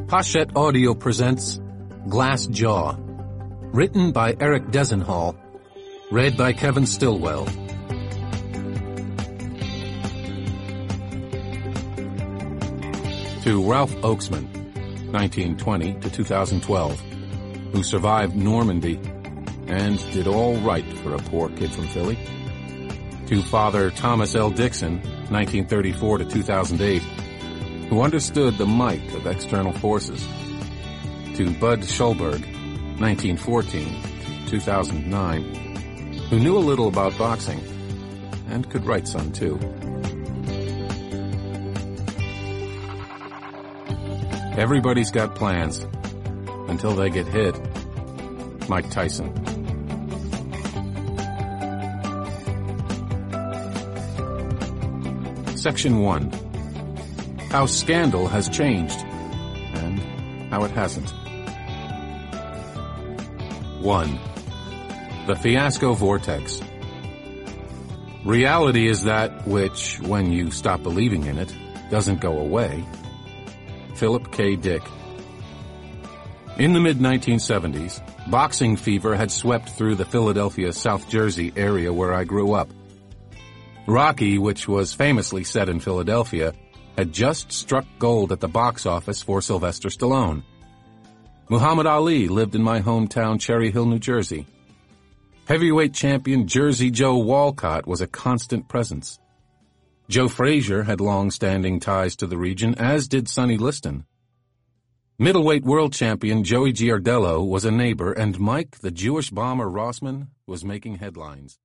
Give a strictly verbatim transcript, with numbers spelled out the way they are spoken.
Hachette Audio presents Glass Jaw, written by Eric Desenhall, read by Kevin Stillwell. To Ralph Oaksman, nineteen twenty to two thousand twelve, who survived Normandy and did all right for a poor kid from Philly. To Father Thomas L. Dixon, nineteen thirty-four to two thousand eight, who understood the might of external forces. To Bud Schulberg, nineteen fourteen to two thousand nine, who knew a little about boxing and could write some too. Everybody's got plans until they get hit. Mike Tyson. Section one. How Scandal has changed, and how it hasn't. one. The Fiasco Vortex. Reality is that which, when you stop believing in it, doesn't go away. Philip K. Dick. In the mid nineteen seventies, boxing fever had swept through the Philadelphia, South Jersey area where I grew up. Rocky, which was famously set in Philadelphia, had just struck gold at the box office for Sylvester Stallone. Muhammad Ali lived in my hometown Cherry Hill, New Jersey. Heavyweight champion Jersey Joe Walcott was a constant presence. Joe Frazier had long-standing ties to the region, as did Sonny Liston. Middleweight world champion Joey Giardello was a neighbor, and Mike, the Jewish bomber Rossman, was making headlines.